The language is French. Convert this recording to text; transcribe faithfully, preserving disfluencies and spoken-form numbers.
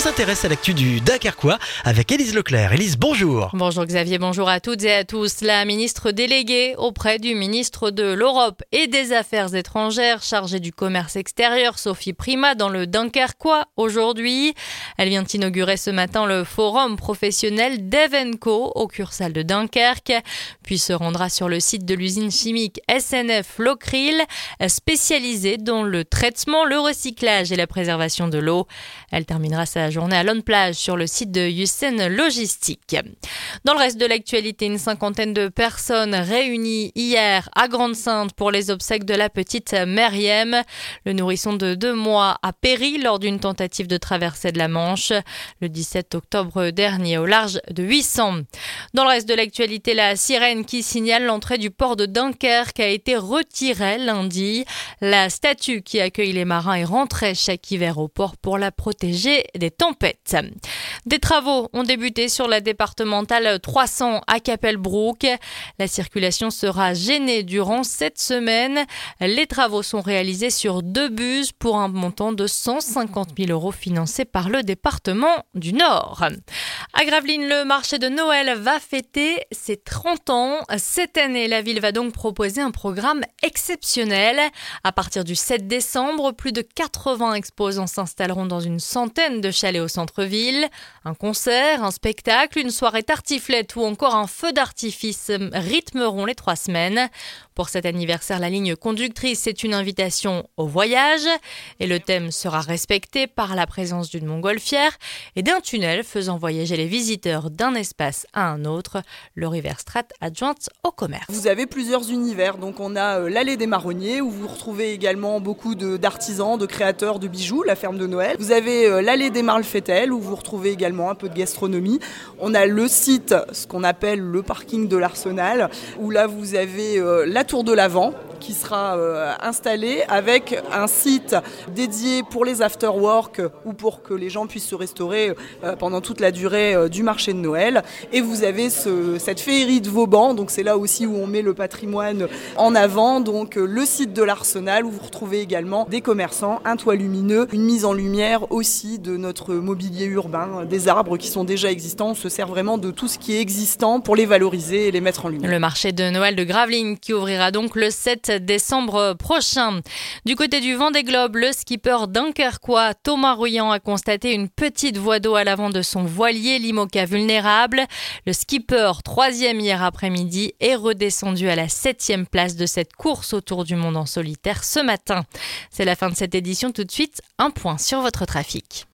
s'intéresse à l'actu du Dunkerquois avec Élise Leclerc. Élise, bonjour. Bonjour Xavier, bonjour à toutes et à tous. La ministre déléguée auprès du ministre de l'Europe et des Affaires étrangères chargée du commerce extérieur, Sophie Primas, dans le Dunkerquois aujourd'hui. Elle vient inaugurer ce matin le forum professionnel d'Evenco au Cursal de Dunkerque, puis se rendra sur le site de l'usine chimique S N F Locril, spécialisée dans le traitement, le recyclage et la préservation de l'eau. Elle terminera sa journée à Lone Plage sur le site de Yusen Logistique. Dans le reste de l'actualité, une cinquantaine de personnes réunies hier à Grande-Synthe pour les obsèques de la petite Meriem. Le nourrisson de deux mois a péri lors d'une tentative de traversée de la Manche le dix-sept octobre dernier au large de huit cents. Dans le reste de l'actualité, la sirène qui signale l'entrée du port de Dunkerque a été retirée lundi. La statue qui accueille les marins est rentrée chaque hiver au port pour la protéger des tempêtes. Des travaux ont débuté sur la départementale trois cents à Capelbrook. La circulation sera gênée durant cette semaine. Les travaux sont réalisés sur deux bus pour un montant de cent cinquante mille euros financés par le département du Nord. À Gravelines, le marché de Noël va fêter ses trente ans. Cette année, la ville va donc proposer un programme exceptionnel. À partir du sept décembre, plus de quatre-vingts exposants s'installeront dans une centaine de chalets au centre-ville. Un concert, un spectacle, une soirée tartiflette ou encore un feu d'artifice rythmeront les trois semaines. Pour cet anniversaire, la ligne conductrice, c'est une invitation au voyage et le thème sera respecté par la présence d'une montgolfière et d'un tunnel faisant voyager les visiteurs d'un espace à un autre. Laurie Verstraat, adjointe au commerce. Vous avez plusieurs univers, donc on a euh, l'allée des marronniers où vous retrouvez également beaucoup de, d'artisans, de créateurs de bijoux, la ferme de Noël. Vous avez euh, l'allée des Marles-Fettel où vous retrouvez également un peu de gastronomie. On a le site, ce qu'on appelle le parking de l'Arsenal, où là vous avez euh, la tour de l'Avent qui sera euh, installée avec un site dédié pour les after-work ou pour que les gens puissent se restaurer euh, pendant toute la durée euh, du marché de Noël. Et vous avez ce, cette féerie de Vauban, donc c'est là aussi où on met le patrimoine en avant, donc euh, le site de l'Arsenal où vous retrouvez également des commerçants, un toit lumineux, une mise en lumière aussi de notre mobilier urbain, des arbres qui sont déjà existants. On se sert vraiment de tout ce qui est existant pour les valoriser et les mettre en lumière. Le marché de Noël de Gravelines qui ouvrira donc le sept décembre prochain. Du côté du Vendée Globe, le skipper dunkerquois Thomas Ruyant a constaté une petite voie d'eau à l'avant de son voilier l'Imoca vulnérable. Le skipper, troisième hier après-midi, est redescendu à la septième place de cette course autour du monde en solitaire ce matin. C'est la fin de cette édition. Tout de suite, un point sur votre trafic.